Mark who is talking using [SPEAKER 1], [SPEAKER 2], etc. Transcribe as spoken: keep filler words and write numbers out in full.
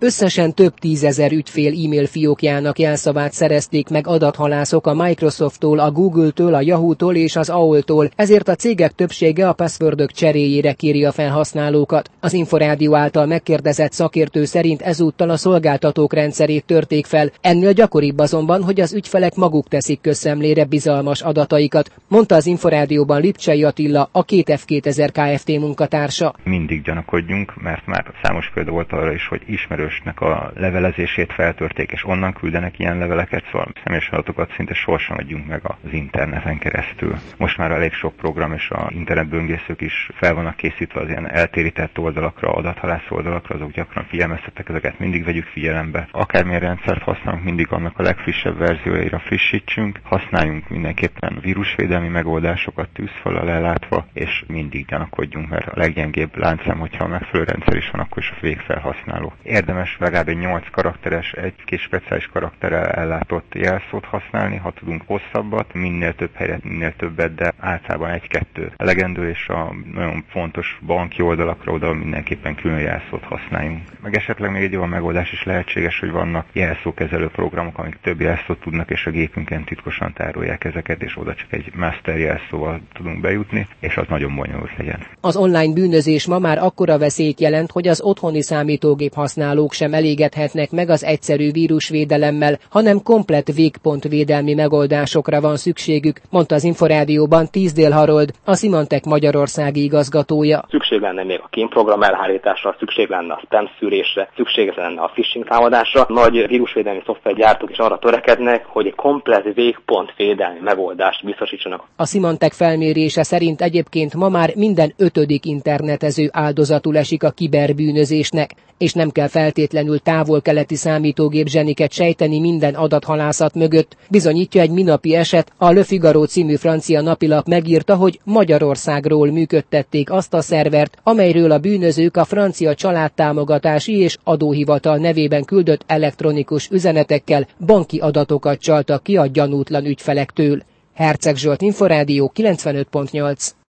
[SPEAKER 1] Összesen több tízezer ügyfél e-mail fiókjának jelszavát szerezték meg adathalászok a Microsofttól, a Google-től, a Yahoo-tól és az á o el-tól, ezért a cégek többsége a passwordök cseréjére kéri a felhasználókat. Az Inforádió által megkérdezett szakértő szerint ezúttal a szolgáltatók rendszerét törték fel, ennél gyakoribb azonban, hogy az ügyfelek maguk teszik közszemlére bizalmas adataikat, mondta az Inforádióban Lipcsei Attila, a két F kétezer Kft. Munkatársa.
[SPEAKER 2] Mindig gyanakodjunk, mert már számos példa volt arra is, hogy ismerősnek a levelezését feltörték, és onnan küldenek ilyen leveleket, szóval személyes adatokat szinte sorsan adjunk meg az interneten keresztül. Most már elég sok program és a internetböngészők is fel vannak készítve az ilyen eltérített oldalakra, adathalász oldalakra, azok gyakran figyelmeztettek, ezeket mindig vegyük figyelembe. Akármilyen rendszert használunk, mindig annak a legfrissebb verzióira frissítsünk, használjunk mindenképpen vírusvédelmi megoldásokat tűzfallal ellátva, és mindig gyanakodjunk, mert a leggyengébb láncszem, hogyha a megfelelő rendszer is van, akkor is a végfelhasználó. Érdemes legalább egy nyolc karakteres, egy kis speciális karakterrel ellátott jelszót használni, ha tudunk hosszabbat, minél több helyet, minél többet, de általában egy-kettő elegendő, és a nagyon fontos banki oldalakra oda mindenképpen külön jelszót használjunk. Meg esetleg még egy olyan megoldás is lehetséges, hogy vannak jelszókezelő programok, amik több jelszót tudnak, és a gépünken titkosan tárolják ezeket, és oda csak egy master jelszóval tudunk bejutni, és az nagyon bonyolult legyen.
[SPEAKER 1] Az online bűnözés ma már akkora veszélyt jelent, hogy az otthoni számítógép használók sem elégedhetnek meg az egyszerű vírusvédelemmel, hanem komplett végpontvédelmi megoldásokra van szükségük, mondta az Inforádióban Tízdél Harold, a Symantec magyarországi igazgatója.
[SPEAKER 3] Szükség lenne még a kémprogram elhárításra, szükség lenne a spam szűrésre, szükség lenne a phishing támadásra. Nagy vírusvédelmi szoftvergyártók is arra törekednek, hogy egy komplett végpontvédelmi megoldást biztosítsanak.
[SPEAKER 1] A Symantec felmérése szerint egyébként ma már minden ötödik internetező áldozatul esik a kiberbűnözésnek, és nem kell feltétlenül távol-keleti számítógép zseniket sejteni minden adathalászat mögött. Bizonyítja egy minapi eset, a Le Figaro című francia napilap megírta, hogy Magyarországról működtették azt a szervert, amelyről a bűnözők a francia családtámogatási és adóhivatal nevében küldött elektronikus üzenetekkel banki adatokat csaltak ki a gyanútlan ügyfelektől. Herceg Zsolt, Inforádió kilencvenöt pont nyolc.